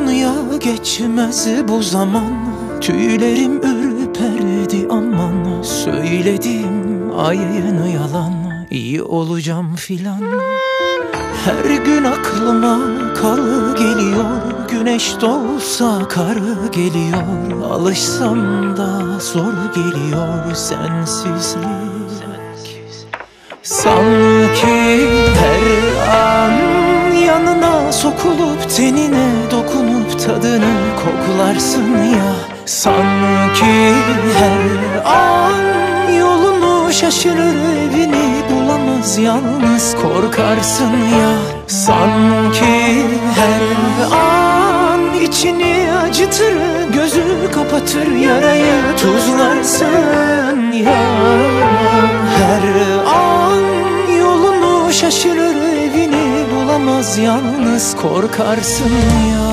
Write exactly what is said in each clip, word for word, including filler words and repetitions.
ya geçmez bu zaman. Tüylerim ürperdi aman. Söyledim ayın yalan, iyi olacağım filan. Her gün aklıma kar geliyor. Güneş doğsa kar geliyor. Alışsam da zor geliyor sensizlik. Sanki her an yanına sokulup tenine dokunup tadını koklarsın ya. Sanki her an yolunu şaşırır, evini bulamaz, yalnız korkarsın ya. Sanki her an içini acıtır, gözü kapatır, yarayı tuzlarsın ya. Her an yolunu şaşırır, evini bulamaz, yalnız korkarsın ya.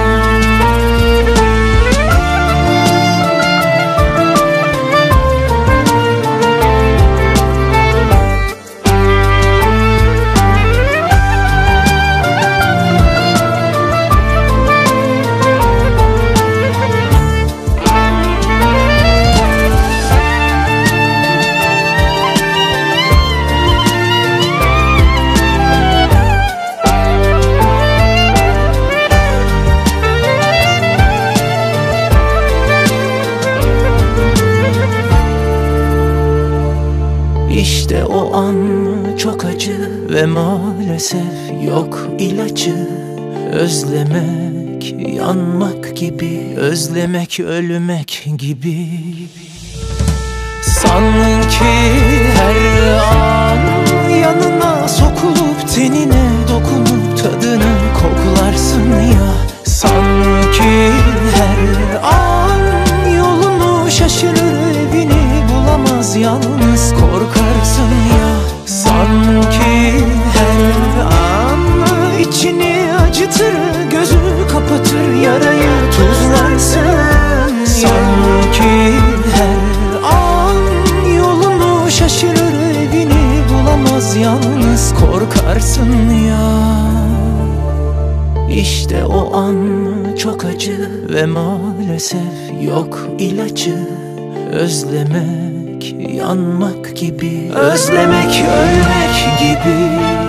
İşte o an çok acı ve maalesef yok ilacı. Özlemek yanmak gibi, özlemek ölmek gibi. Sanki her an yanına sokulup tenine dokunup tadını koklarsın ya. Sanki her an yolunu şaşırır, evini bulamaz, yalnız korkarsın ya. Sanki her an içini acıtır, gözü kapatır, yarayı tuzlarsın. Sanki her an yolunu şaşırır, evini bulamaz, yalnız korkarsın ya. İşte o an çok acı ve maalesef yok ilacı. Özlemek yanmak gibi, özlemek ölmek gibi.